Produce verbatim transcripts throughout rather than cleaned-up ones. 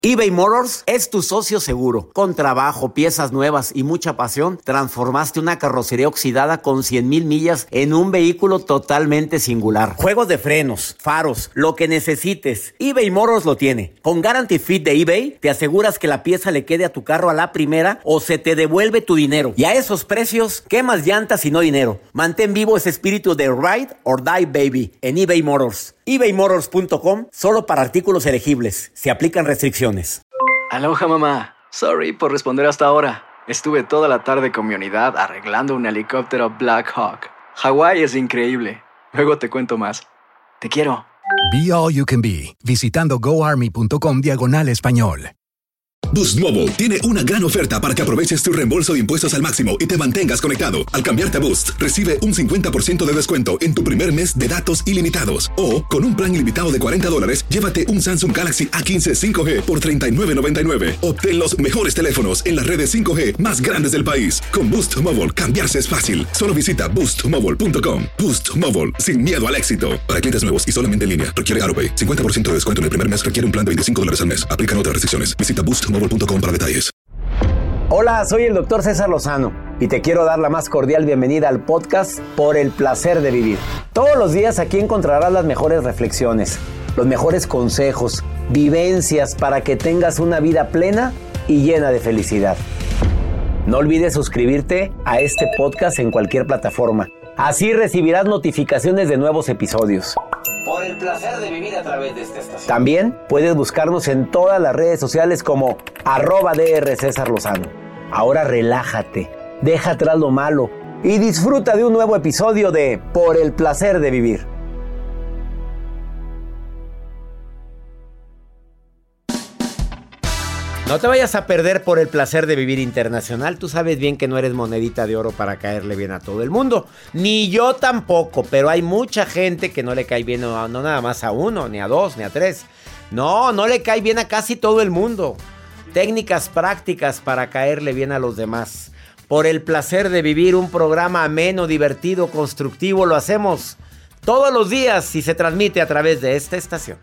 eBay Motors es tu socio seguro. Con trabajo, piezas nuevas y mucha pasión, transformaste una carrocería oxidada con cien mil millas en un vehículo totalmente singular. Juegos de frenos, faros, lo que necesites, eBay Motors lo tiene. Con Guarantee Fit de eBay, te aseguras que la pieza le quede a tu carro a la primera o se te devuelve tu dinero. Y a esos precios, ¿qué más llantas y no dinero? Mantén vivo ese espíritu de Ride or Die Baby en eBay Motors. ebay motors punto com, solo para artículos elegibles. Se aplican restricciones. Aloha, mamá. Sorry por responder hasta ahora. Estuve toda la tarde con mi unidad arreglando un helicóptero Black Hawk. Hawái es increíble. Luego te cuento más. Te quiero. Be All You Can Be, visitando goarmy.com diagonal español. Boost Mobile tiene una gran oferta para que aproveches tu reembolso de impuestos al máximo y te mantengas conectado. Al cambiarte a Boost, recibe un cincuenta por ciento de descuento en tu primer mes de datos ilimitados. O, con un plan ilimitado de cuarenta dólares, llévate un Samsung Galaxy A quince cinco G por treinta y nueve noventa y nueve. Obtén los mejores teléfonos en las redes cinco G más grandes del país. Con Boost Mobile, cambiarse es fácil. Solo visita boost mobile punto com. Boost Mobile, sin miedo al éxito. Para clientes nuevos y solamente en línea, requiere AutoPay. cincuenta por ciento de descuento en el primer mes requiere un plan de veinticinco dólares al mes. Aplican otras restricciones. Visita boost mobile punto com para detalles. Hola, soy el doctor César Lozano y te quiero dar la más cordial bienvenida al podcast Por el Placer de Vivir. Todos los días aquí encontrarás las mejores reflexiones, los mejores consejos, vivencias para que tengas una vida plena y llena de felicidad. No olvides suscribirte a este podcast en cualquier plataforma. Así recibirás notificaciones de nuevos episodios. Por el placer de vivir a través de esta estación. También puedes buscarnos en todas las redes sociales como arroba DR César Lozano. Ahora relájate, deja atrás lo malo y disfruta de un nuevo episodio de Por el Placer de Vivir. No te vayas a perder Por el Placer de Vivir Internacional. Tú sabes bien que no eres monedita de oro para caerle bien a todo el mundo. Ni yo tampoco, pero hay mucha gente que no le cae bien, no, no nada más a uno, ni a dos, ni a tres. No, no le cae bien a casi todo el mundo. Técnicas prácticas para caerle bien a los demás. Por el Placer de Vivir, un programa ameno, divertido, constructivo. Lo hacemos todos los días y se transmite a través de esta estación.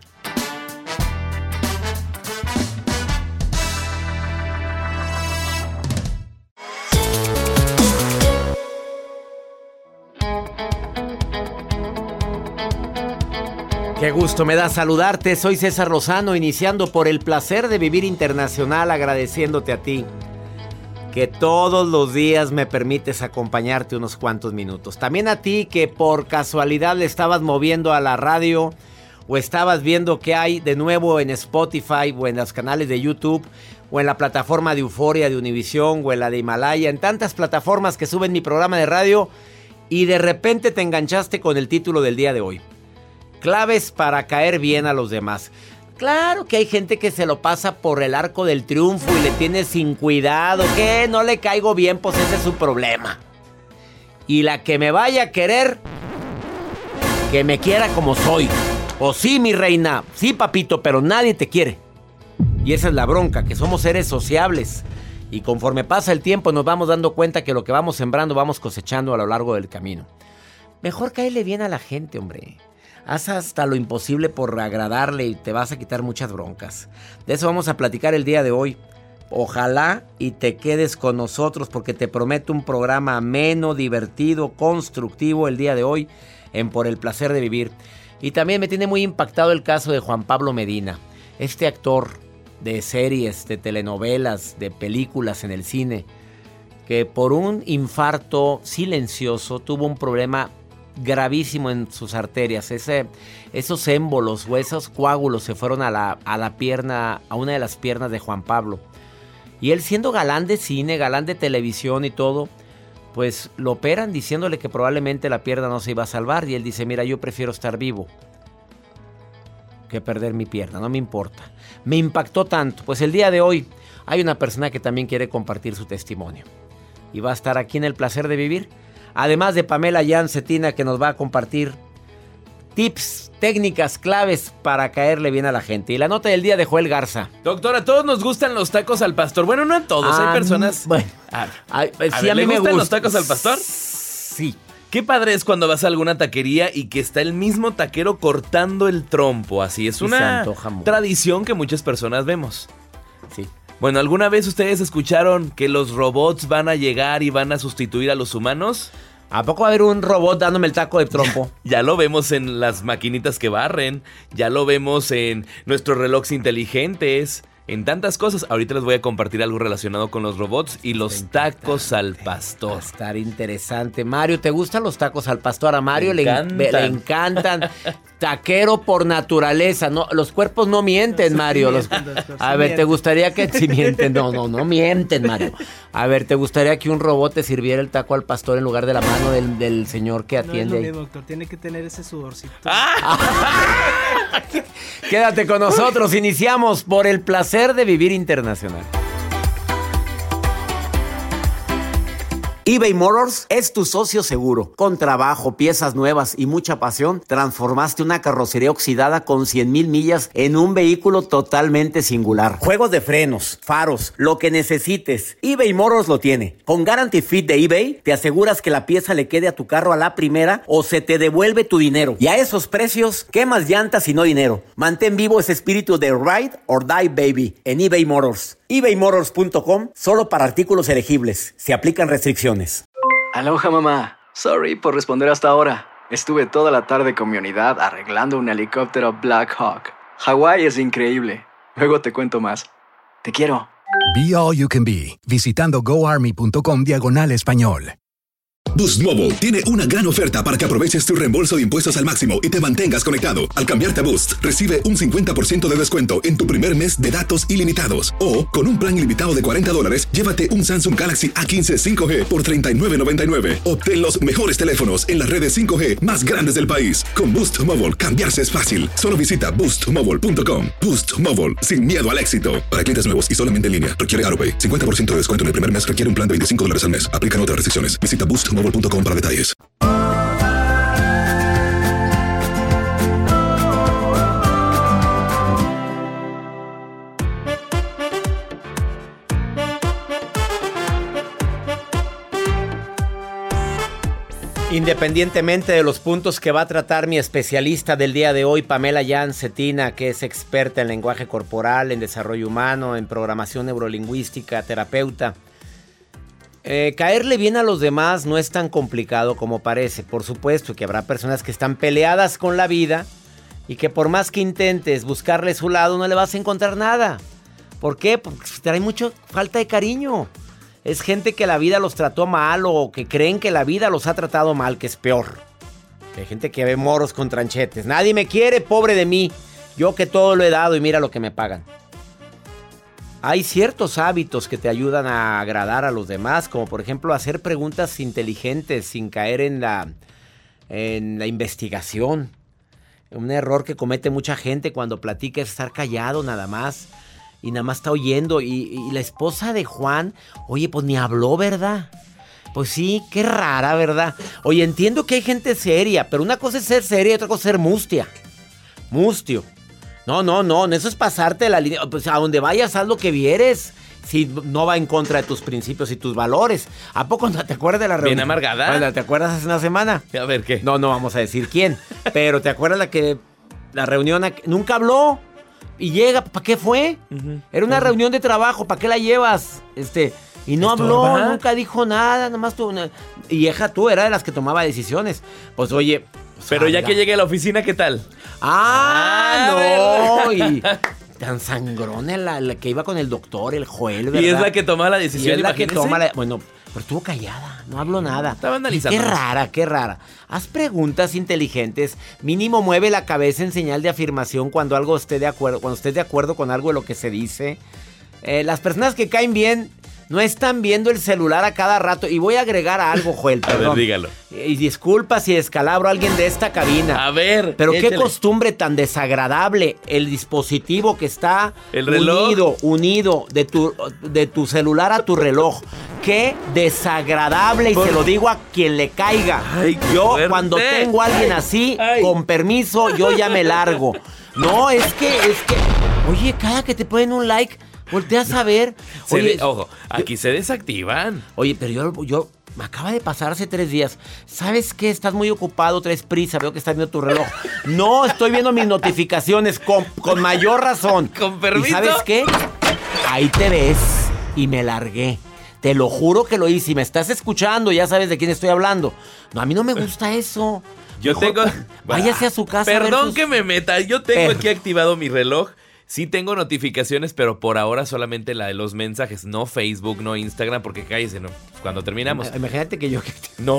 Qué gusto me da saludarte, soy César Lozano, iniciando Por el Placer de Vivir Internacional, agradeciéndote a ti que todos los días me permites acompañarte unos cuantos minutos. También a ti que por casualidad le estabas moviendo a la radio o estabas viendo qué hay de nuevo en Spotify o en los canales de YouTube o en la plataforma de Euforia de Univisión o en la de Himalaya, en tantas plataformas que suben mi programa de radio y de repente te enganchaste con el título del día de hoy. Claves para caer bien a los demás. Claro que hay gente que se lo pasa por el arco del triunfo y le tiene sin cuidado. ¿Qué? No le caigo bien, pues ese es su problema. Y la que me vaya a querer, que me quiera como soy. O sí, mi reina, sí, papito, pero nadie te quiere. Y esa es la bronca, que somos seres sociables. Y conforme pasa el tiempo nos vamos dando cuenta que lo que vamos sembrando vamos cosechando a lo largo del camino. Mejor caerle bien a la gente, hombre. Haz hasta lo imposible por agradarle y te vas a quitar muchas broncas. De eso vamos a platicar el día de hoy. Ojalá y te quedes con nosotros porque te prometo un programa ameno, divertido, constructivo el día de hoy en Por el Placer de Vivir. Y también me tiene muy impactado el caso de Juan Pablo Medina, este actor de series, de telenovelas, de películas en el cine, que por un infarto silencioso tuvo un problema gravísimo en sus arterias. Ese, esos émbolos o esos coágulos se fueron a la, a la pierna, a una de las piernas de Juan Pablo. Y él, siendo galán de cine, galán de televisión y todo, pues lo operan diciéndole que probablemente la pierna no se iba a salvar. Y él dice, mira, yo prefiero estar vivo que perder mi pierna, no me importa. Me impactó tanto. Pues el día de hoy hay una persona que también quiere compartir su testimonio. Y va a estar aquí en El Placer de Vivir. Además de Pamela Yan Cetina, que nos va a compartir tips, técnicas, claves para caerle bien a la gente. Y la nota del día de Joel Garza. Doctor, a todos nos gustan los tacos al pastor. Bueno, no a todos, ah, hay personas... Bueno, a, a, a, a sí, ver, a mí ¿le me gustan gusta. los tacos al pastor? Sí. Qué padre es cuando vas a alguna taquería y que está el mismo taquero cortando el trompo. Así es una tradición que muchas personas vemos. sí. Bueno, ¿alguna vez ustedes escucharon que los robots van a llegar y van a sustituir a los humanos? ¿A poco va a haber un robot dándome el taco de trompo? Ya lo vemos en las maquinitas que barren, ya lo vemos en nuestros relojes inteligentes, en tantas cosas. Ahorita les voy a compartir algo relacionado con los robots y los tacos al pastor. Va a estar interesante. Mario, ¿te gustan los tacos al pastor? A Mario le, encantan. le, le encantan. Taquero por naturaleza. No, los cuerpos no mienten, Mario. Los, a ver, ¿te gustaría que... Si mienten, no, no, no mienten, Mario. A ver, ¿te gustaría que un robot te sirviera el taco al pastor en lugar de la mano del, del señor que atiende? No es lo ahí? mismo, doctor. Tiene que tener ese sudorcito. Quédate con nosotros. Iniciamos por el placer de vivir internacional. eBay Motors es tu socio seguro. Con trabajo, piezas nuevas y mucha pasión, transformaste una carrocería oxidada con cien mil millas en un vehículo totalmente singular. Juegos de frenos, faros, lo que necesites, eBay Motors lo tiene. Con Guarantee Fit de eBay, te aseguras que la pieza le quede a tu carro a la primera o se te devuelve tu dinero. Y a esos precios, ¿qué más llantas y no dinero? Mantén vivo ese espíritu de Ride or Die Baby en eBay Motors. ebay motors punto com, solo para artículos elegibles. Se aplican restricciones. Aloha, mamá. Sorry por responder hasta ahora. Estuve toda la tarde con mi unidad arreglando un helicóptero Black Hawk. Hawái es increíble. Luego te cuento más. Te quiero. Be All You Can Be, visitando goarmy.com diagonal español. Boost Mobile tiene una gran oferta para que aproveches tu reembolso de impuestos al máximo y te mantengas conectado. Al cambiarte a Boost, recibe un cincuenta por ciento de descuento en tu primer mes de datos ilimitados. O, con un plan ilimitado de cuarenta dólares, llévate un Samsung Galaxy A quince cinco G por treinta y nueve noventa y nueve. Obtén los mejores teléfonos en las redes cinco G más grandes del país. Con Boost Mobile, cambiarse es fácil. Solo visita boost mobile punto com. Boost Mobile, sin miedo al éxito. Para clientes nuevos y solamente en línea, requiere AutoPay. cincuenta por ciento de descuento en el primer mes requiere un plan de veinticinco dólares al mes. Aplican otras restricciones. Visita boost mobile punto com para detalles. Independientemente de los puntos que va a tratar mi especialista del día de hoy, Pamela Yan Cetina, que es experta en lenguaje corporal, en desarrollo humano, en programación neurolingüística, terapeuta. Eh, caerle bien a los demás no es tan complicado como parece. Por supuesto que habrá personas que están peleadas con la vida y que por más que intentes buscarle su lado no le vas a encontrar nada. ¿Por qué? Porque trae mucha falta de cariño. Es gente que la vida los trató mal o que creen que la vida los ha tratado mal, que es peor. Hay gente que ve moros con tranchetes. Nadie me quiere, pobre de mí. Yo que todo lo he dado y mira lo que me pagan. Hay ciertos hábitos que te ayudan a agradar a los demás, como por ejemplo hacer preguntas inteligentes sin caer en la, en la investigación. Un error que comete mucha gente cuando platica es estar callado nada más y nada más está oyendo. Y, y la esposa de Juan, oye, pues ni habló, ¿verdad? Pues sí, qué rara, ¿verdad? Oye, entiendo que hay gente seria, pero una cosa es ser seria y otra cosa es ser mustia. Mustio. No, no, no, eso es pasarte la línea. Pues a donde vayas, haz lo que vieres. Si no va en contra de tus principios y tus valores. ¿A poco no te acuerdas de la reunión? Bien amargada. Bueno, ¿te acuerdas hace una semana? A ver, ¿qué? No, no vamos a decir quién. Pero ¿te acuerdas la que la reunión nunca habló? Y llega, ¿para qué fue? Uh-huh. Era una uh-huh. reunión de trabajo, ¿para qué la llevas? Este, y no habló, va? Nunca dijo nada, nada más tuvo una... Y hija, tú era de las que tomaba decisiones. Pues oye... Pero salga. Ya que llegué a la oficina, ¿qué tal? ¡Ah, ah no! Y tan sangrona la, la que iba con el doctor, el Joel, ¿verdad? Y es la que toma la decisión, y es la que toma la... Bueno, pero estuvo callada, no habló nada. Estaba analizando. Qué rara, qué rara. Haz preguntas inteligentes, mínimo mueve la cabeza en señal de afirmación cuando algo esté de acuerdo, cuando estés de acuerdo con algo de lo que se dice. Eh, las personas que caen bien no están viendo el celular a cada rato. Y voy a agregar algo, Joel, perdón. A ver, dígalo. Y disculpa si descalabro a alguien de esta cabina. A ver. Pero échale. Qué costumbre tan desagradable. El dispositivo que está ¿El reloj? unido, unido de tu, de tu celular a tu reloj. Qué desagradable. Y Por... se lo digo a quien le caiga. Ay, yo, fuerte. Cuando tengo a alguien así, Ay. con permiso, yo ya me largo. No, es que, es que... Oye, cada que te ponen un like... Volteas a ver. Oye, de, ojo, aquí yo, se desactivan. Oye, pero yo, yo me acaba de pasar hace tres días. ¿Sabes qué? Estás muy ocupado, traes prisa, veo que estás viendo tu reloj. No, estoy viendo mis notificaciones con, con mayor razón. ¿Con permiso? ¿Y sabes qué? ahí te ves. Y me largué. Te lo juro que lo hice. Si me estás escuchando, ya sabes de quién estoy hablando. No, a mí no me gusta eso. Yo Mejor, tengo... váyase a su casa. a ver Perdón sus- que me meta. Yo tengo Per- aquí activado mi reloj. Sí tengo notificaciones, pero por ahora solamente la de los mensajes. No Facebook, no Instagram, porque cállese, ¿no? Cuando terminamos. Imagínate que yo...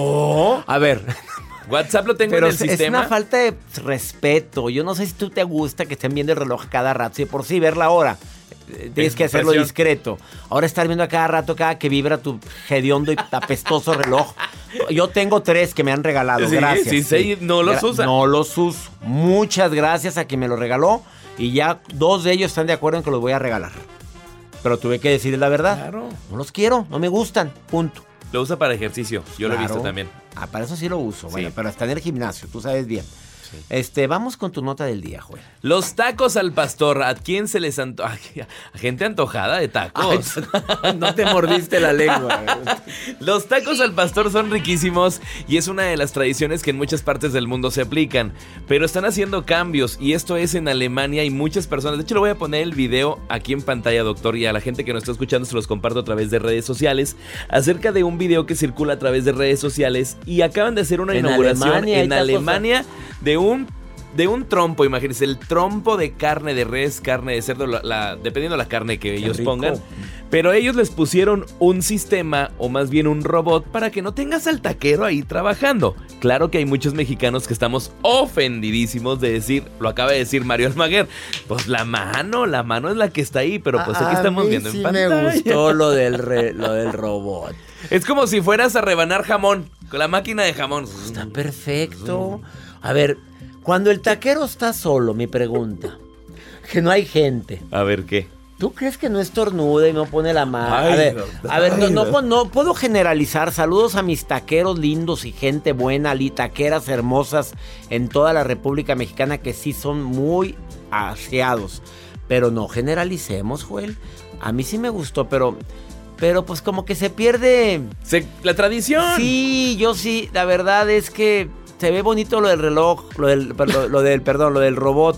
No. A ver... WhatsApp lo tengo Pero en el es, es sistema. una falta de respeto. Yo no sé si tú te gusta que estén viendo el reloj cada rato. Si de por sí ver la hora, eh, tienes Es que hacerlo presión. discreto. Ahora estar viendo a cada rato, cada que vibra tu hediondo y apestoso reloj. Yo tengo tres que me han regalado. Sí, gracias. sí, sí, no los Gra- usa. No los uso. Muchas gracias a quien me lo regaló. Y ya dos de ellos están de acuerdo en que los voy a regalar. Pero tuve que decir la verdad. Claro. No los quiero, no me gustan. Punto. Lo usa para ejercicio. Yo lo he Claro. visto también. Ah, para eso sí lo uso. Bueno, Sí. pero está en el gimnasio, tú sabes bien. Este, vamos con tu nota del día, Joel. Los tacos al pastor. ¿A quién se les antoja? A gente antojada de tacos. No te mordiste la lengua. Los tacos al pastor son riquísimos y es una de las tradiciones que en muchas partes del mundo se aplican, pero están haciendo cambios y esto es en Alemania y muchas personas, de hecho le voy a poner el video aquí en pantalla, doctor, y a la gente que nos está escuchando se los comparto a través de redes sociales, acerca de un video que circula a través de redes sociales y acaban de hacer una En inauguración Alemania hay en tacos, Alemania de un de un trompo, imagínense, el trompo de carne de res, carne de cerdo, la, la- dependiendo de la carne que ellos rico. pongan. Pero ellos les pusieron un sistema, o más bien un robot, para que no tengas al taquero ahí trabajando. Claro que hay muchos mexicanos que estamos ofendidísimos de decir, lo acaba de decir Mario Almaguer, pues la mano, la mano es la que está ahí, pero pues aquí estamos viendo en pantalla. Me gustó lo del, re- lo del robot. Es como si fueras a rebanar jamón, con la máquina de jamón. Está perfecto. A ver, cuando el taquero está solo, mi pregunta, que no hay gente, A ver, ¿qué? ¿tú crees que no estornuda y no pone la mano? Ay, a ver, doctor, a ver no, ay, no, doctor. no puedo generalizar. Saludos a mis taqueros lindos y gente buena, li- taqueras hermosas en toda la República Mexicana que sí son muy aseados. Pero no generalicemos, Joel. A mí sí me gustó, pero, pero pues como que se pierde. Se- la tradición. Sí, yo sí. La verdad es que se ve bonito lo del reloj, lo del, lo, lo del, perdón, lo del robot.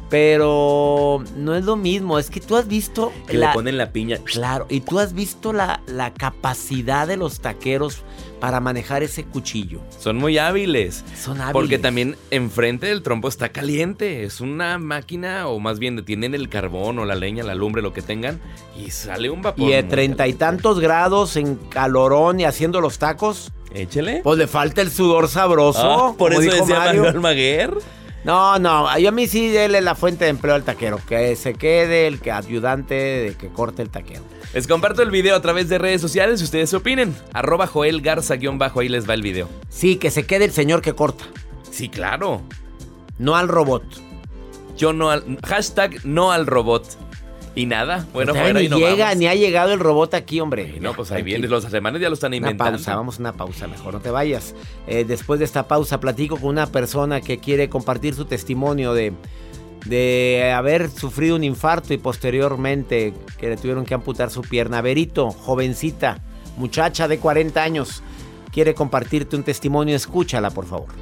Pero no es lo mismo. Es que tú has visto Que le ponen la piña. Claro, y tú has visto la, la capacidad de los taqueros para manejar ese cuchillo. Son muy hábiles. Son hábiles. Porque también enfrente del trompo está caliente. Es una máquina, o más bien tienen el carbón o la leña, la lumbre, lo que tengan, y sale un vapor. Y de muy treinta y caliente. tantos grados en calorón y haciendo los tacos, Échele. pues le falta el sudor sabroso. Ah, por como eso dijo decía Mario. Mario Almaguer. No, no, yo a mí sí déle la fuente de empleo al taquero. Que se quede el que ayudante de que corte el taquero. Les comparto el video a través de redes sociales y ustedes opinen. Arroba Joel Garza guión bajo, ahí les va el video. Sí, que se quede el señor que corta, Sí, claro. no al robot. Yo no al... Hashtag no al robot. Y nada, bueno, Todavía fuera ni y no llega, vamos. ni ha llegado el robot aquí, hombre. No, Ya, pues ahí tranquilo. viene, los alemanes ya lo están Una inventando. pausa, vamos a una pausa, mejor no te vayas. Eh, después de esta pausa platico con una persona que quiere compartir su testimonio de, de haber sufrido un infarto y posteriormente que le tuvieron que amputar su pierna. Verito, jovencita, muchacha de cuarenta años, quiere compartirte un testimonio. Escúchala, por favor.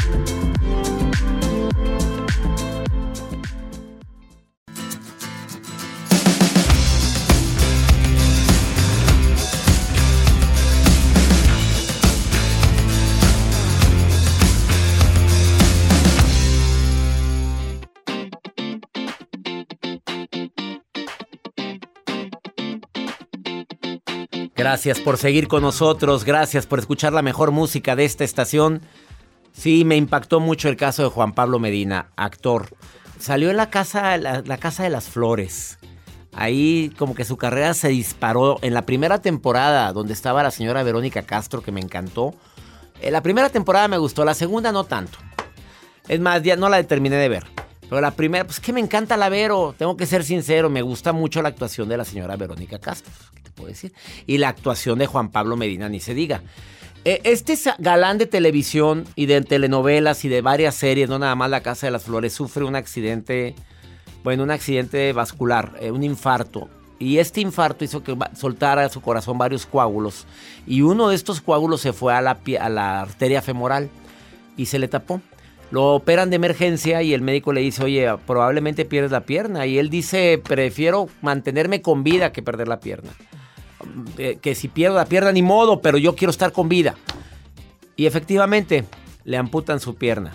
Gracias por seguir con nosotros, gracias por escuchar la mejor música de esta estación. Sí, me impactó mucho el caso de Juan Pablo Medina, actor. Salió en la casa, la, la casa de las flores. Ahí como que su carrera se disparó. En la primera temporada, donde estaba la señora Verónica Castro, que me encantó. En la primera temporada me gustó, la segunda no tanto. Es más, ya no la terminé de ver. Pero la primera, pues que me encanta la Vero. Tengo que ser sincero, me gusta mucho la actuación de la señora Verónica Castro. ¿Qué te puedo decir? Y la actuación de Juan Pablo Medina, ni se diga. Eh, este galán de televisión y de telenovelas y de varias series, no nada más La Casa de las Flores, sufre un accidente, bueno, un accidente vascular, eh, un infarto. Y este infarto hizo que soltara a su corazón varios coágulos. Y uno de estos coágulos se fue a la, pie- a la arteria femoral y se le tapó. Lo operan de emergencia y el médico le dice, oye, probablemente pierdes la pierna. Y él dice, prefiero mantenerme con vida que perder la pierna. Eh, que si pierdo la pierna, ni modo, pero yo quiero estar con vida. Y efectivamente, le amputan su pierna.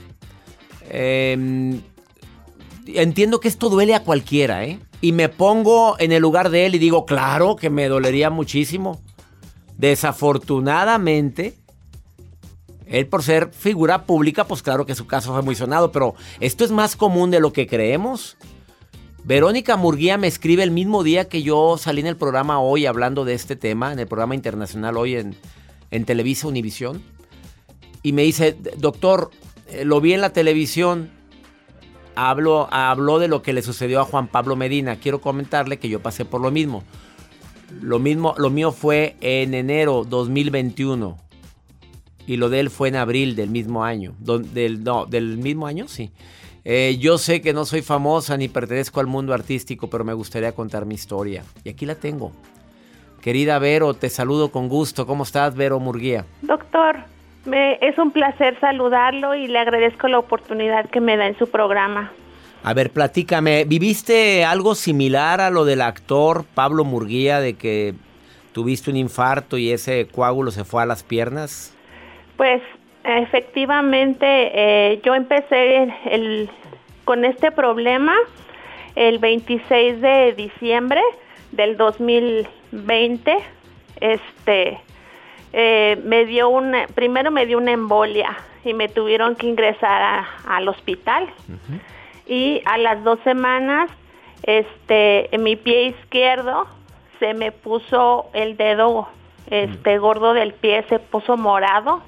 Eh, entiendo que esto duele a cualquiera, ¿eh? Y me pongo en el lugar de él y digo, claro que me dolería muchísimo. Desafortunadamente, él por ser figura pública, pues claro que su caso fue muy sonado, pero esto es más común de lo que creemos. Verónica Murguía me escribe el mismo día que yo salí en el programa Hoy hablando de este tema, en el programa internacional Hoy en, en Televisa Univisión. Y me dice, doctor, eh, lo vi en la televisión, hablo, habló de lo que le sucedió a Juan Pablo Medina. Quiero comentarle que yo pasé por lo mismo. Lo mismo, lo mío fue en enero dos mil veintiuno y lo de él fue en abril del mismo año. Del, no, del mismo año, sí. Eh, yo sé que no soy famosa ni pertenezco al mundo artístico, pero me gustaría contar mi historia. Y aquí la tengo. Querida Vero, te saludo con gusto. ¿Cómo estás, Vero Murguía? Doctor, me, es un placer saludarlo y le agradezco la oportunidad que me da en su programa. A ver, platícame, ¿viviste algo similar a lo del actor Pablo Murguía, de que tuviste un infarto y ese coágulo se fue a las piernas? Pues efectivamente, eh, yo empecé el, el, con este problema el veintiséis de diciembre del dos mil veinte. Este, eh, me dio una, primero me dio una embolia y me tuvieron que ingresar a, al hospital. Uh-huh. Y a las dos semanas, este, en mi pie izquierdo se me puso el dedo, este, gordo del pie, se puso morado.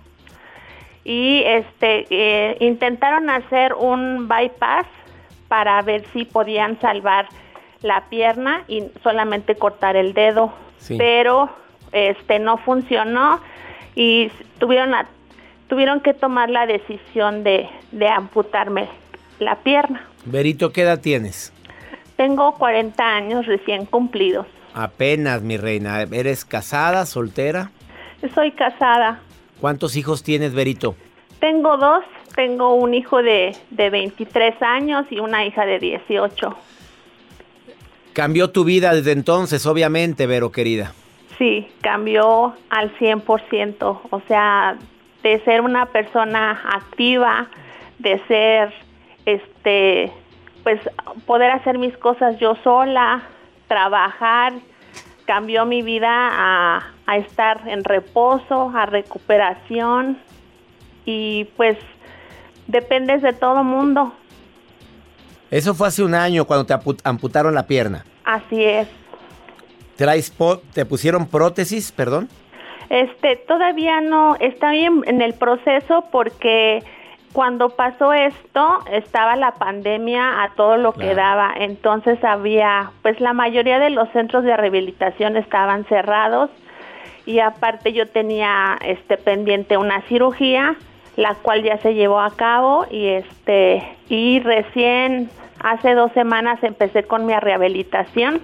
Y este, eh, intentaron hacer un bypass para ver si podían salvar la pierna y solamente cortar el dedo. Sí. Pero, este, no funcionó y tuvieron, a, tuvieron que tomar la decisión de, de amputarme la pierna. Verito, ¿qué edad tienes? Tengo cuarenta años recién cumplidos. Apenas, mi reina. ¿Eres casada, soltera? Soy casada. ¿Cuántos hijos tienes, Verito? Tengo dos. Tengo un hijo de, de veintitrés años y una hija de dieciocho. Cambió tu vida desde entonces, obviamente, Vero, querida. Sí, cambió al cien por ciento. O sea, de ser una persona activa, de ser... este pues poder hacer mis cosas yo sola, trabajar, cambió mi vida a, a estar en reposo, a recuperación y pues dependes de todo mundo. Eso fue hace un año cuando te amputaron la pierna. Así es. ¿Traes po- ¿Te pusieron prótesis, perdón? Este, todavía no, está bien en el proceso porque... Cuando pasó esto, estaba la pandemia a todo lo claro. que daba, entonces había, pues la mayoría de los centros de rehabilitación estaban cerrados y aparte yo tenía este pendiente una cirugía, la cual ya se llevó a cabo y este y recién hace dos semanas empecé con mi rehabilitación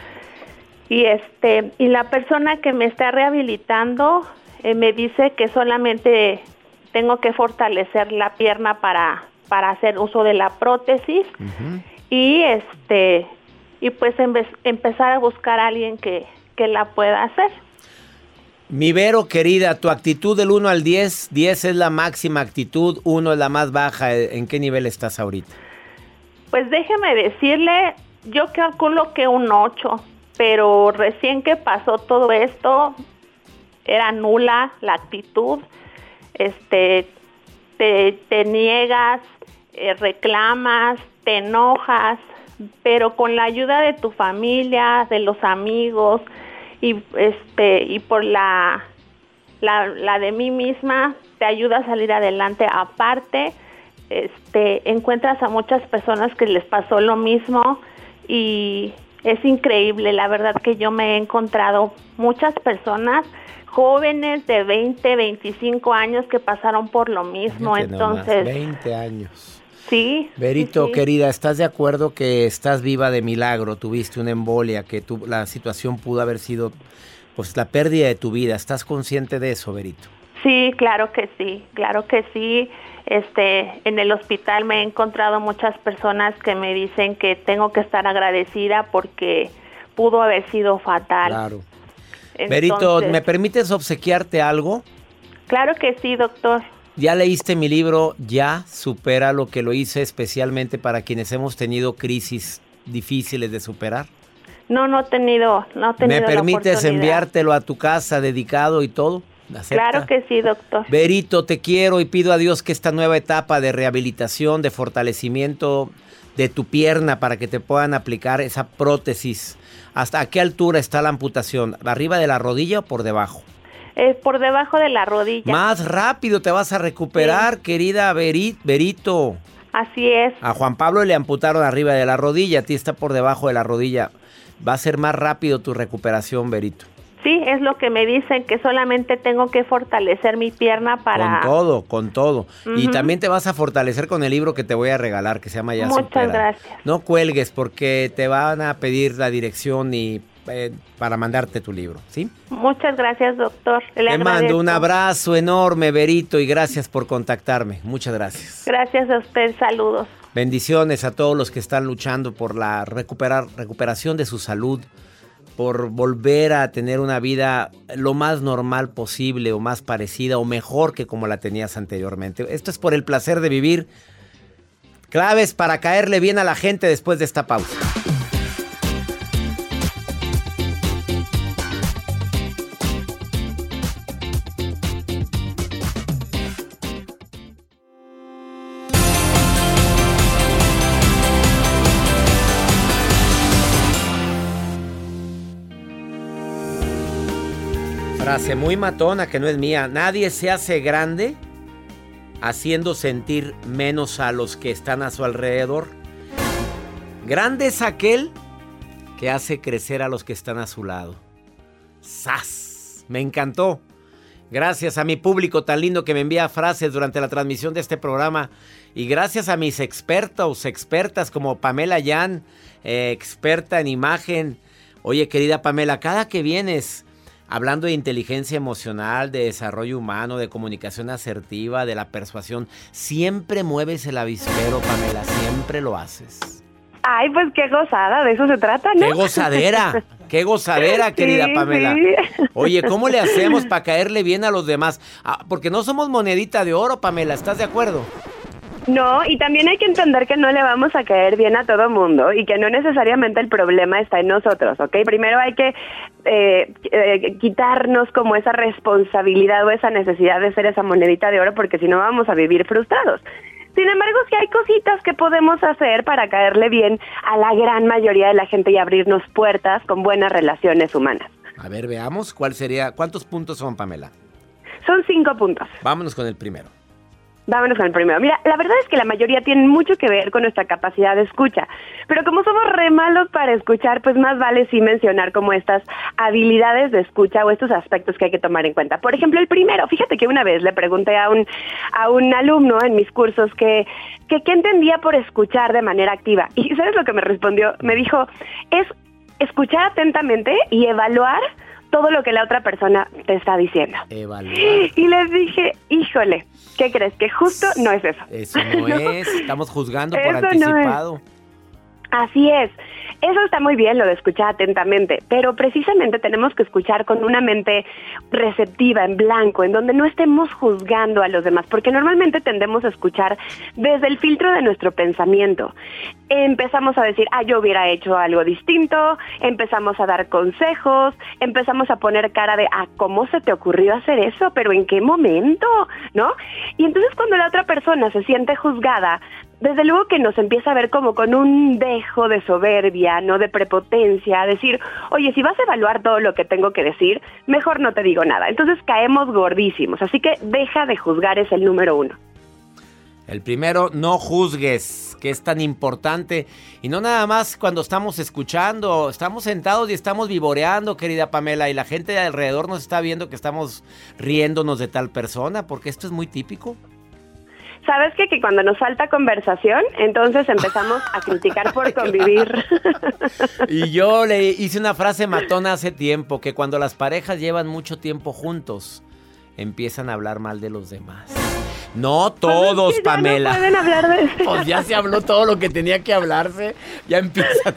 y este y la persona que me está rehabilitando eh, me dice que solamente tengo que fortalecer la pierna para, para hacer uso de la prótesis uh-huh. y este y pues en vez, empezar a buscar a alguien que, que la pueda hacer. Mi Vero, querida, tu actitud del uno al diez, diez es la máxima actitud, uno es la más baja. ¿En qué nivel estás ahorita? Pues déjeme decirle, yo calculo que un ocho, pero recién que pasó todo esto, era nula la actitud. Este, te, te niegas, eh, reclamas, te enojas, pero con la ayuda de tu familia, de los amigos y este y por la, la la de mí misma te ayuda a salir adelante. Aparte, este encuentras a muchas personas que les pasó lo mismo y es increíble. La verdad que yo me he encontrado muchas personas jóvenes de veinte, veinticinco años que pasaron por lo mismo. Entonces, veinte años. Sí. Verito, sí, sí. Querida, ¿estás de acuerdo que estás viva de milagro? Tuviste una embolia, que tu, la situación pudo haber sido pues la pérdida de tu vida. ¿Estás consciente de eso, Verito? Sí, claro que sí, claro que sí. Este, en el hospital me he encontrado muchas personas que me dicen que tengo que estar agradecida porque pudo haber sido fatal. Claro. Entonces, Berito, ¿me permites obsequiarte algo? Claro que sí, doctor. ¿Ya leíste mi libro Ya supera lo que lo hice especialmente para quienes hemos tenido crisis difíciles de superar? No, no he tenido, no he tenido ¿Me la permites oportunidad. enviártelo a tu casa dedicado y todo? ¿Acepta? Claro que sí, doctor. Berito, te quiero y pido a Dios que esta nueva etapa de rehabilitación, de fortalecimiento de tu pierna para que te puedan aplicar esa prótesis. ¿Hasta a qué altura está la amputación? ¿Arriba de la rodilla o por debajo? Es por debajo de la rodilla. Más rápido te vas a recuperar, sí. Querida Beri- Berito. Así es. A Juan Pablo le amputaron arriba de la rodilla, a ti está por debajo de la rodilla. Va a ser más rápido tu recuperación, Berito. Sí, es lo que me dicen, que solamente tengo que fortalecer mi pierna para... Con todo, con todo. Uh-huh. Y también te vas a fortalecer con el libro que te voy a regalar, que se llama Ya Muchas Supera. gracias. No cuelgues porque te van a pedir la dirección y eh, para mandarte tu libro, ¿sí? Muchas gracias, doctor. Le te agradezco. mando un abrazo enorme, Berito, y gracias por contactarme. Muchas gracias. Gracias a usted, saludos. Bendiciones a todos los que están luchando por la recuperar, recuperación de su salud, por volver a tener una vida lo más normal posible o más parecida o mejor que como la tenías anteriormente. Esto es por el placer de vivir. Claves para caerle bien a la gente después de esta pausa. Frase muy matona que no es mía. Nadie se hace grande haciendo sentir menos a los que están a su alrededor. Grande es aquel que hace crecer a los que están a su lado. ¡Sas! Me encantó. Gracias a mi público tan lindo que me envía frases durante la transmisión de este programa. Y gracias a mis expertos, expertas como Pamela Yan, eh, experta en imagen. Oye, querida Pamela, cada que vienes hablando de inteligencia emocional, de desarrollo humano, de comunicación asertiva, de la persuasión, siempre mueves el avispero, Pamela, siempre lo haces. Ay, pues qué gozada, de eso se trata, ¿no? ¡Qué gozadera! ¡Qué gozadera, querida sí, Pamela! Sí. Oye, ¿cómo le hacemos para caerle bien a los demás? Ah, porque no somos monedita de oro, Pamela, ¿estás de acuerdo? No, y también hay que entender que no le vamos a caer bien a todo mundo y que no necesariamente el problema está en nosotros, ¿ok? Primero hay que eh, eh, quitarnos como esa responsabilidad o esa necesidad de ser esa monedita de oro, porque si no vamos a vivir frustrados. Sin embargo, sí hay cositas que podemos hacer para caerle bien a la gran mayoría de la gente y abrirnos puertas con buenas relaciones humanas. A ver, veamos cuál sería. ¿Cuántos puntos son, Pamela? Son cinco puntos. Vámonos con el primero. Vámonos con el primero. Mira, la verdad es que la mayoría tienen mucho que ver con nuestra capacidad de escucha, pero como somos re malos para escuchar, pues más vale sí mencionar como estas habilidades de escucha o estos aspectos que hay que tomar en cuenta. Por ejemplo, el primero, fíjate que una vez le pregunté a un a un alumno en mis cursos que que qué entendía por escuchar de manera activa. Y ¿sabes lo que me respondió? Me dijo, es escuchar atentamente y evaluar todo lo que la otra persona te está diciendo. Evaluar. Y les dije, híjole, ¿qué crees? Que justo no es eso. Eso no, ¿no? es, estamos juzgando por eso anticipado. No es. Así es. Eso está muy bien, lo de escuchar atentamente, pero precisamente tenemos que escuchar con una mente receptiva, en blanco, en donde no estemos juzgando a los demás, porque normalmente tendemos a escuchar desde el filtro de nuestro pensamiento. Empezamos a decir, ah, yo hubiera hecho algo distinto, empezamos a dar consejos, empezamos a poner cara de, ah, ¿cómo se te ocurrió hacer eso? ¿Pero en qué momento? ¿No? Y entonces cuando la otra persona se siente juzgada, desde luego que nos empieza a ver como con un dejo de soberbia, no de prepotencia, decir, oye, si vas a evaluar todo lo que tengo que decir, mejor no te digo nada. Entonces caemos gordísimos, así que deja de juzgar, es el número uno. El primero, no juzgues, que es tan importante. Y no nada más cuando estamos escuchando, estamos sentados y estamos vivoreando, querida Pamela, y la gente de alrededor nos está viendo que estamos riéndonos de tal persona, porque esto es muy típico. ¿Sabes qué? Que cuando nos falta conversación, entonces empezamos a criticar por convivir. Y yo le hice una frase matona hace tiempo, que cuando las parejas llevan mucho tiempo juntos, empiezan a hablar mal de los demás. No todos, pues es que ya Pamela. No pueden hablar de eso. Pues ya se habló todo lo que tenía que hablarse. Ya empiezan.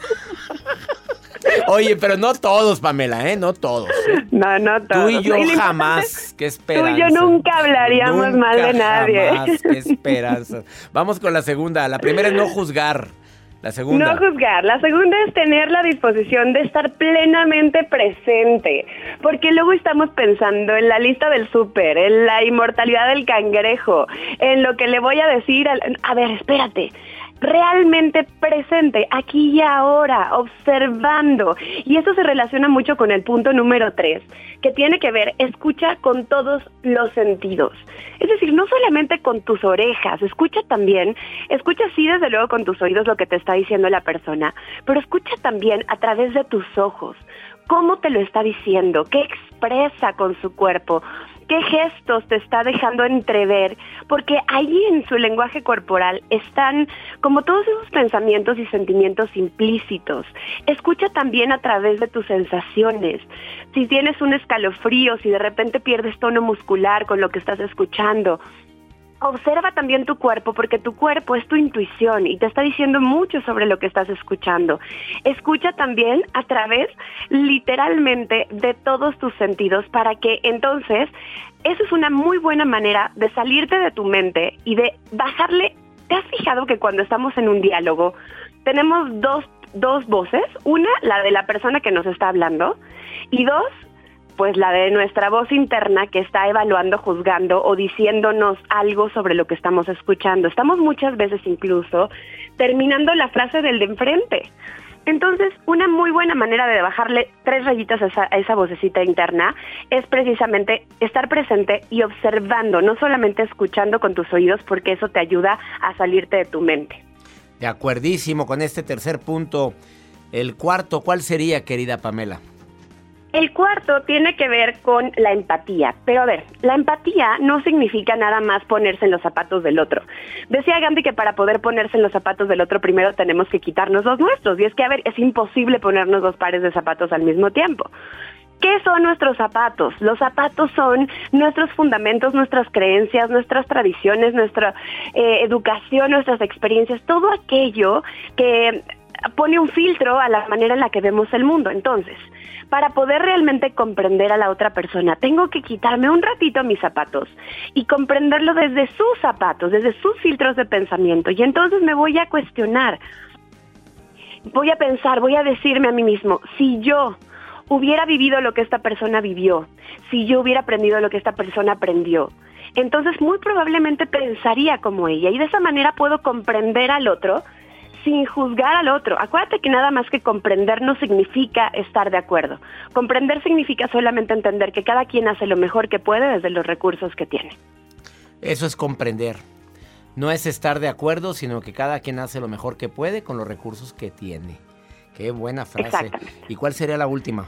Oye, pero no todos, Pamela, ¿eh? No todos. ¿eh? No, no todos. Tú y yo Y lo jamás. Qué esperanza. Tú y yo nunca hablaríamos Nunca, mal de nadie. Jamás, qué esperanza. Vamos con la segunda. La primera es no juzgar. La segunda. No juzgar. La segunda es tener la disposición de estar plenamente presente. Porque luego estamos pensando en la lista del súper, en la inmortalidad del cangrejo, en lo que le voy a decir al... A ver, espérate. Realmente presente, aquí y ahora, observando. Y eso se relaciona mucho con el punto número tres, que tiene que ver, escucha con todos los sentidos. Es decir, no solamente con tus orejas, escucha también, escucha sí desde luego con tus oídos lo que te está diciendo la persona, pero escucha también a través de tus ojos. ¿Cómo te lo está diciendo? ¿Qué expresa con su cuerpo? ¿Qué gestos te está dejando entrever? Porque ahí en su lenguaje corporal están como todos esos pensamientos y sentimientos implícitos. Escucha también a través de tus sensaciones. Si tienes un escalofrío, si de repente pierdes tono muscular con lo que estás escuchando, observa también tu cuerpo, porque tu cuerpo es tu intuición y te está diciendo mucho sobre lo que estás escuchando. Escucha también a través, literalmente, de todos tus sentidos, para que entonces, eso es una muy buena manera de salirte de tu mente y de bajarle. ¿Te has fijado que cuando estamos en un diálogo tenemos dos, dos voces? Una, la de la persona que nos está hablando, y dos, pues la de nuestra voz interna que está evaluando, juzgando o diciéndonos algo sobre lo que estamos escuchando. Estamos muchas veces incluso terminando la frase del de enfrente. Entonces, una muy buena manera de bajarle tres rayitas a esa, a esa vocecita interna es precisamente estar presente y observando, no solamente escuchando con tus oídos, porque eso te ayuda a salirte de tu mente. De acuerdísimo con este tercer punto. El cuarto, ¿cuál sería, querida Pamela? El cuarto tiene que ver con la empatía, pero a ver, la empatía no significa nada más ponerse en los zapatos del otro. Decía Gandhi que para poder ponerse en los zapatos del otro primero tenemos que quitarnos los nuestros, y es que a ver, es imposible ponernos dos pares de zapatos al mismo tiempo. ¿Qué son nuestros zapatos? Los zapatos son nuestros fundamentos, nuestras creencias, nuestras tradiciones, nuestra eh, educación, nuestras experiencias, todo aquello que pone un filtro a la manera en la que vemos el mundo. Entonces, para poder realmente comprender a la otra persona, tengo que quitarme un ratito mis zapatos y comprenderlo desde sus zapatos, desde sus filtros de pensamiento. Y entonces me voy a cuestionar, voy a pensar, voy a decirme a mí mismo, si yo hubiera vivido lo que esta persona vivió, si yo hubiera aprendido lo que esta persona aprendió, entonces muy probablemente pensaría como ella, y de esa manera puedo comprender al otro sin juzgar al otro. Acuérdate que nada más que comprender no significa estar de acuerdo. Comprender significa solamente entender que cada quien hace lo mejor que puede desde los recursos que tiene. Eso es comprender. No es estar de acuerdo, sino que cada quien hace lo mejor que puede con los recursos que tiene. Qué buena frase. Exactamente. ¿Y cuál sería la última?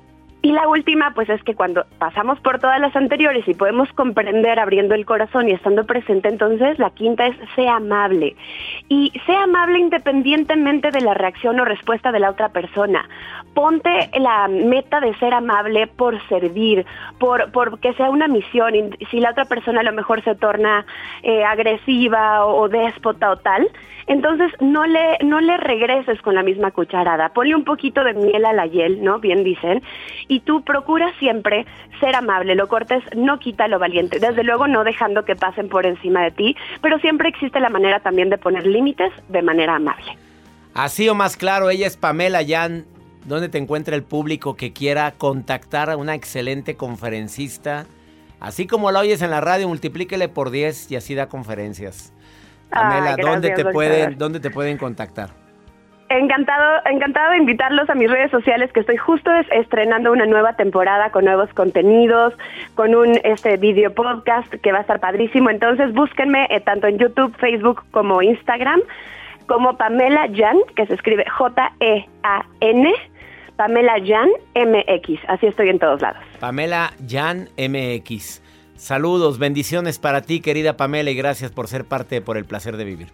Y la última, pues es que cuando pasamos por todas las anteriores y podemos comprender abriendo el corazón y estando presente, entonces la quinta es sé amable. Y sé amable independientemente de la reacción o respuesta de la otra persona. Ponte la meta de ser amable por servir, por, por que sea una misión. Y si la otra persona a lo mejor se torna eh, agresiva o, o déspota o tal, entonces no le, no le regreses con la misma cucharada. Ponle un poquito de miel a la hiel, ¿no? Bien dicen. Y tú procura siempre ser amable. Lo cortés no quita lo valiente. Desde luego no dejando que pasen por encima de ti, pero siempre existe la manera también de poner límites de manera amable. Así o más claro, ella es Pamela Yan. ¿Dónde te encuentra el público que quiera contactar a una excelente conferencista? Así como la oyes en la radio, multiplíquele por diez y así da conferencias. Pamela, Ay, ¿dónde gracias, te doctor. pueden, ¿dónde te pueden contactar? Encantado, encantado de invitarlos a mis redes sociales, que estoy justo es, estrenando una nueva temporada con nuevos contenidos, con un este video podcast que va a estar padrísimo. Entonces búsquenme eh, tanto en YouTube, Facebook como Instagram, como Pamela Yan, que se escribe J E A N, Pamela Yan M X. Así estoy en todos lados. Pamela Yan M X. Saludos, bendiciones para ti, querida Pamela, y gracias por ser parte de Por el Placer de Vivir.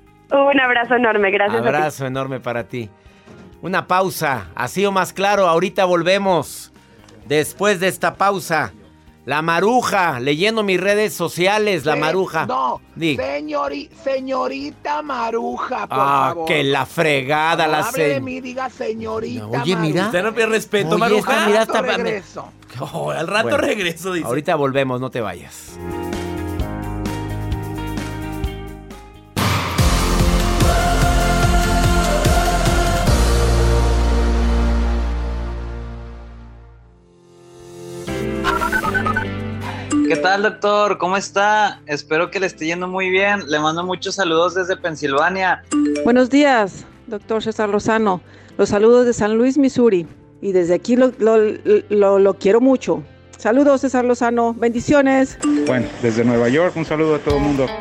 Un abrazo enorme, gracias. Abrazo enorme para ti. Una pausa, así o más claro, ahorita volvemos. Después de esta pausa, La Maruja, leyendo mis redes sociales, la Se- Maruja. No, Di. señori, señorita Maruja, por Ah, favor. que la fregada, la Hable de se... mí, diga señorita No, oye, mira. Usted no pierde respeto, Oye, Maruja. esta, mira, Al rato esta- regreso. Oh, al rato Bueno, regreso, dice. Ahorita volvemos, no te vayas. ¿Qué tal, doctor? ¿Cómo está? Espero que le esté yendo muy bien. Le mando muchos saludos desde Pensilvania. Buenos días, doctor César Lozano. Los saludos de San Luis, Missouri. Y desde aquí lo, lo, lo, lo quiero mucho. Saludos, César Lozano. Bendiciones. Bueno, desde Nueva York, un saludo a todo el mundo.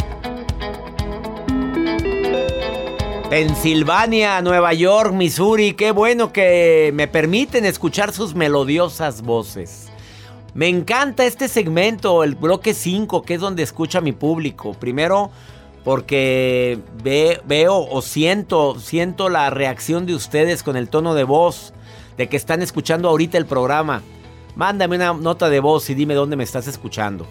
Pensilvania, Nueva York, Missouri. Qué bueno que me permiten escuchar sus melodiosas voces. Me encanta este segmento, el bloque cinco, que es donde escucha mi público. Primero, porque ve, veo o siento, siento la reacción de ustedes con el tono de voz, de que están escuchando ahorita el programa. Mándame una nota de voz y dime dónde me estás escuchando.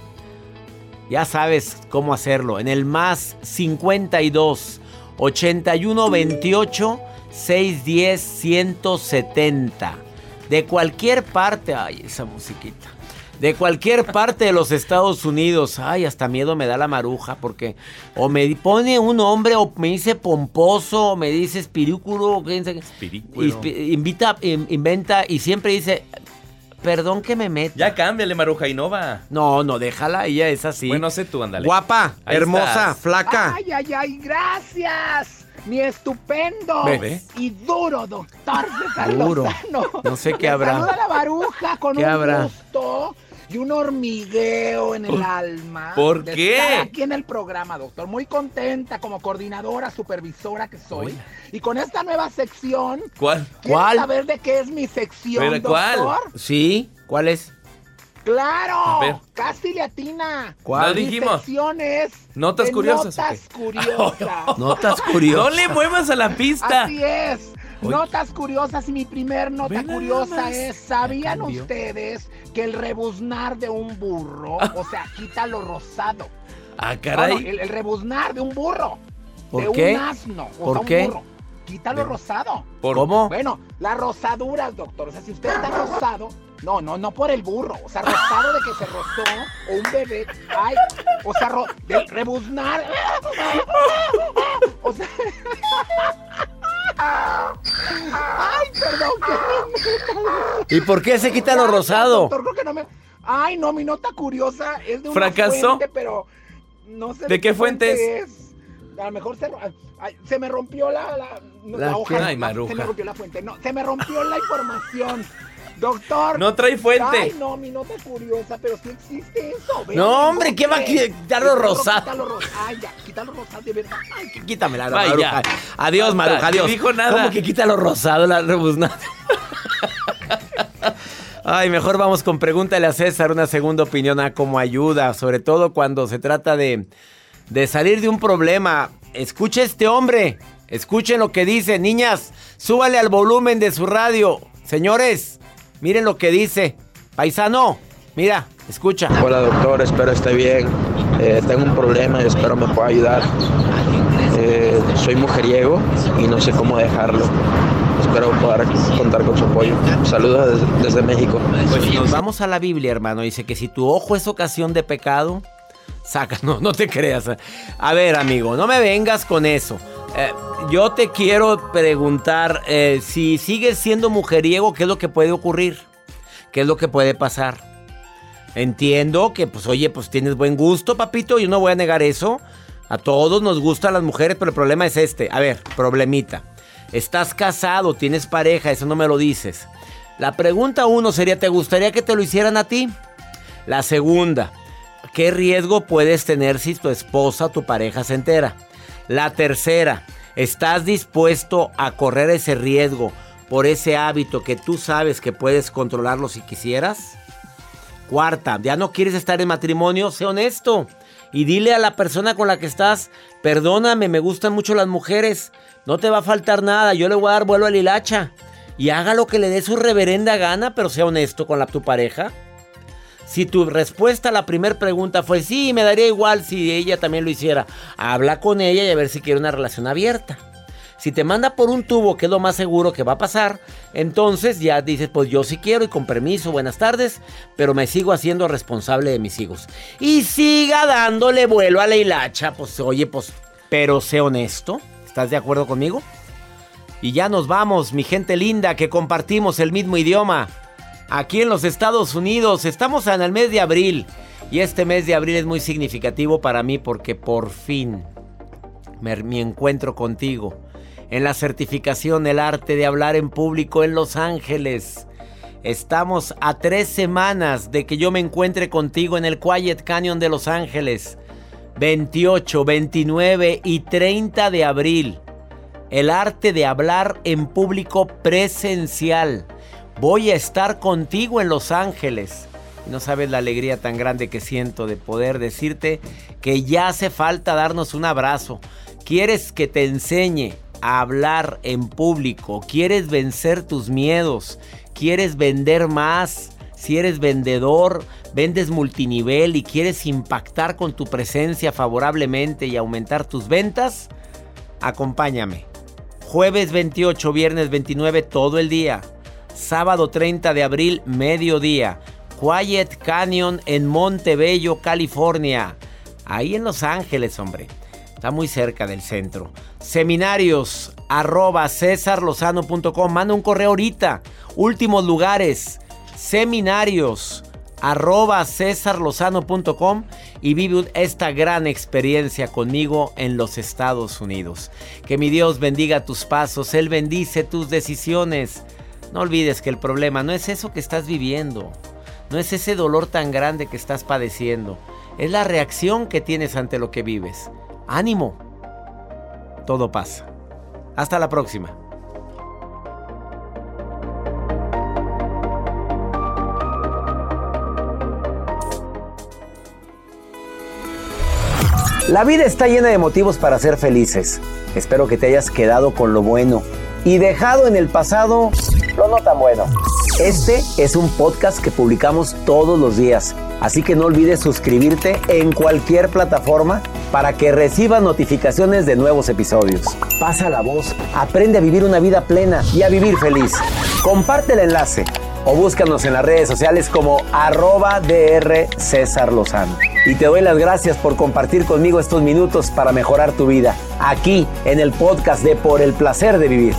Ya sabes cómo hacerlo. En el más cincuenta y dos, ochenta y uno, veintiocho, seiscientos diez, ciento setenta. De cualquier parte. Ay, esa musiquita. De cualquier parte de los Estados Unidos. Ay, hasta miedo me da la Maruja, porque o me pone un nombre o me dice pomposo, o me dice espirículo, Espirículo. invita, in- inventa y siempre dice, perdón que me meta. Ya cámbiale, Maruja, y no va. No, no, déjala, ella es así. Bueno, sé tú, ándale. Guapa, Ahí hermosa, estás. flaca. Ay, ay, ay, gracias. Mi estupendo Ve. Ve. y duro doctor César Duro. Lozano. No sé qué Le habrá. saluda la Baruja con ¿Qué un habrá? gusto y un hormigueo en el alma. ¿Por de qué? estar aquí en el programa, doctor. Muy contenta como coordinadora, supervisora que soy. Oye. Y con esta nueva sección, ¿Cuál? ¿quieres ¿Cuál? saber de qué es mi sección, ¿Pero doctor? cuál? Sí, ¿cuál es? ¡Claro! A ver. Casi le atina. ¿Cuál Mi dijimos? sección es ¿Notas de curiosas o Notas qué? curiosas. Notas curiosas. No le muevas a la pista. Así es. Oye. Notas curiosas y mi primer nota Ve nada curiosa más. es, ¿sabían Ya cambió. ustedes que el rebuznar de un burro, o sea, quita lo rosado? Ah, No, no, caray. el, el rebuznar de un burro. ¿Por de qué? un asno. O ¿Por sea, un qué? burro. Quita lo De- rosado. Por- ¿Cómo? Bueno, las rosaduras, doctor. O sea, si usted está rosado, no, no, no por el burro. O sea, rosado de que se rozó o un bebé. Ay, o sea, ro- de rebuznar. O sea. Ay, perdón. Que... ¿Y por qué se quita lo rosado? Doctor, creo que no me... Ay, no, mi nota curiosa es de una ¿Fracasó? fuente, pero no sé ¿De qué fuente es. A lo mejor se, ro- ay, se me rompió la, la, no, ¿La la hoja. qué? Ay, no, Maruja. Se me rompió la fuente. No, se me rompió la información. Doctor. No trae fuente. Ay, no, mi nota curiosa, pero sí existe eso. Vean, No, hombre, ¿qué va a encontré. quitar lo El burro rosado? quita lo ro- Ay, ya, quita lo rosado de verdad. Ay, qué- Quítamela, la Vaya. Maruja. Adiós, Basta, Maruja, adiós. ni dijo nada. ¿Cómo que quita lo rosado, la rebuznada? Ay, mejor vamos con Pregúntale a César, una segunda opinión a cómo ayuda, sobre todo cuando se trata de, de salir de un problema. Escuche este hombre, escuchen lo que dice. Niñas, súbale al volumen de su radio. Señores, miren lo que dice. Paisano, mira, escucha. Hola doctor, espero esté bien. Eh, tengo un problema y espero me pueda ayudar. Eh, soy mujeriego y no sé cómo dejarlo. Espero poder contar con su apoyo. Saludos desde, desde México. Pues nos vamos a la Biblia, hermano. Dice que si tu ojo es ocasión de pecado, saca. No, no te creas. A ver, amigo, no me vengas con eso. Eh, yo te quiero preguntar, eh, si sigues siendo mujeriego, ¿qué es lo que puede ocurrir? ¿Qué es lo que puede pasar? Entiendo que, pues, oye, pues tienes buen gusto, papito. Yo no voy a negar eso. A todos nos gustan las mujeres, pero el problema es este. A ver, problemita. Estás casado, tienes pareja, eso no me lo dices. La pregunta uno sería, ¿te gustaría que te lo hicieran a ti? La segunda, ¿qué riesgo puedes tener si tu esposa o tu pareja se entera? La tercera, ¿estás dispuesto a correr ese riesgo por ese hábito que tú sabes que puedes controlarlo si quisieras? Cuarta, ¿ya no quieres estar en matrimonio? Sé honesto y dile a la persona con la que estás, perdóname, me gustan mucho las mujeres, no te va a faltar nada, yo le voy a dar vuelo a la hilacha. Y haga lo que le dé su reverenda gana, pero sea honesto con la, tu pareja. Si tu respuesta a la primera pregunta fue sí, me daría igual si ella también lo hiciera, habla con ella y a ver si quiere una relación abierta. Si te manda por un tubo, que es lo más seguro que va a pasar, entonces ya dices, pues yo sí quiero y con permiso, buenas tardes, pero me sigo haciendo responsable de mis hijos. Y siga dándole vuelo a la hilacha, pues oye, pues, pero sé honesto, ¿estás de acuerdo conmigo? Y ya nos vamos, mi gente linda, que compartimos el mismo idioma. Aquí en los Estados Unidos, estamos en el mes de abril. Y este mes de abril es muy significativo para mí porque por fin me, me encuentro contigo en la certificación El Arte de Hablar en Público en Los Ángeles. Estamos a tres semanas de que yo me encuentre contigo en el Quiet Canyon de Los Ángeles. veintiocho, veintinueve y treinta de abril. El Arte de Hablar en Público presencial. Voy a estar contigo en Los Ángeles. No sabes la alegría tan grande que siento de poder decirte que ya hace falta darnos un abrazo. ¿Quieres que te enseñe a hablar en público? ¿Quieres vencer tus miedos? ¿Quieres vender más? Si eres vendedor, vendes multinivel y quieres impactar con tu presencia favorablemente y aumentar tus ventas, acompáñame. Jueves veintiocho, viernes veintinueve, todo el día. Sábado treinta de abril, mediodía. Quiet Canyon en Montebello, California. Ahí en Los Ángeles, hombre. Está muy cerca del centro. Seminarios, arroba cesar lozano punto com. Manda un correo ahorita. Últimos lugares. Seminarios, arroba cesar lozano punto com. Y vive esta gran experiencia conmigo en los Estados Unidos. Que mi Dios bendiga tus pasos. Él bendice tus decisiones. No olvides que el problema no es eso que estás viviendo, no es ese dolor tan grande que estás padeciendo, es la reacción que tienes ante lo que vives. ¡Ánimo! Todo pasa. Hasta la próxima. La vida está llena de motivos para ser felices. Espero que te hayas quedado con lo bueno y dejado en el pasado lo no tan bueno. Este es un podcast que publicamos todos los días, así que no olvides suscribirte en cualquier plataforma para que recibas notificaciones de nuevos episodios. Pasa la voz, aprende a vivir una vida plena y a vivir feliz. Comparte el enlace o búscanos en las redes sociales como arroba dr César Lozano. Y te doy las gracias por compartir conmigo estos minutos para mejorar tu vida, aquí en el podcast de Por el Placer de Vivir.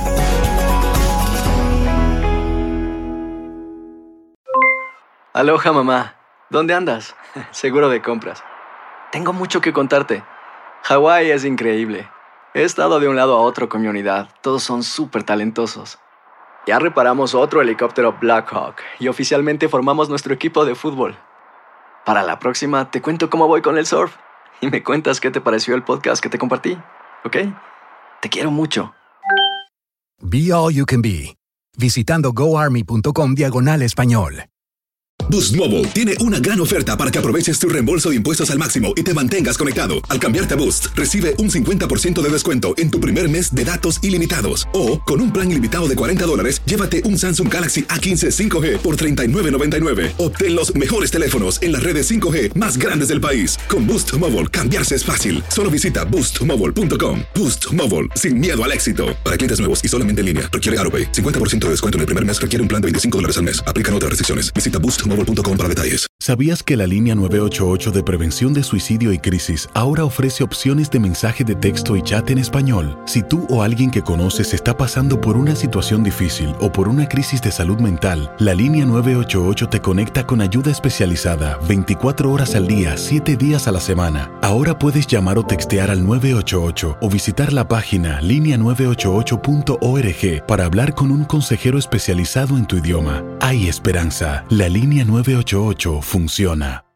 Aloha, mamá. ¿Dónde andas? Seguro de compras. Tengo mucho que contarte. Hawái es increíble. He estado de un lado a otro con mi unidad. Todos son súper talentosos. Ya reparamos otro helicóptero Black Hawk y oficialmente formamos nuestro equipo de fútbol. Para la próxima te cuento cómo voy con el surf y me cuentas qué te pareció el podcast que te compartí, ¿ok? Te quiero mucho. Be All You Can Be, visitando goarmy.com diagonal español. Boost Mobile tiene una gran oferta para que aproveches tu reembolso de impuestos al máximo y te mantengas conectado. Al cambiarte a Boost, recibe un cincuenta por ciento de descuento en tu primer mes de datos ilimitados. O, con un plan ilimitado de cuarenta dólares, llévate un Samsung Galaxy A quince cinco G por treinta y nueve noventa y nueve. Obtén los mejores teléfonos en las redes cinco G más grandes del país. Con Boost Mobile, cambiarse es fácil. Solo visita boost mobile punto com. Boost Mobile, sin miedo al éxito. Para clientes nuevos y solamente en línea, requiere AutoPay. cincuenta por ciento de descuento en el primer mes requiere un plan de veinticinco dólares al mes. Aplican otras restricciones. Visita boost mobile punto com para detalles. ¿Sabías que la línea nueve ocho ocho de prevención de suicidio y crisis ahora ofrece opciones de mensaje de texto y chat en español? Si tú o alguien que conoces está pasando por una situación difícil o por una crisis de salud mental, la línea nueve ocho ocho te conecta con ayuda especializada veinticuatro horas al día, siete días a la semana. Ahora puedes llamar o textear al nueve ocho ocho o visitar la página línea nueve ocho ocho punto org para hablar con un consejero especializado en tu idioma. Hay esperanza. La línea nueve ocho ocho funciona.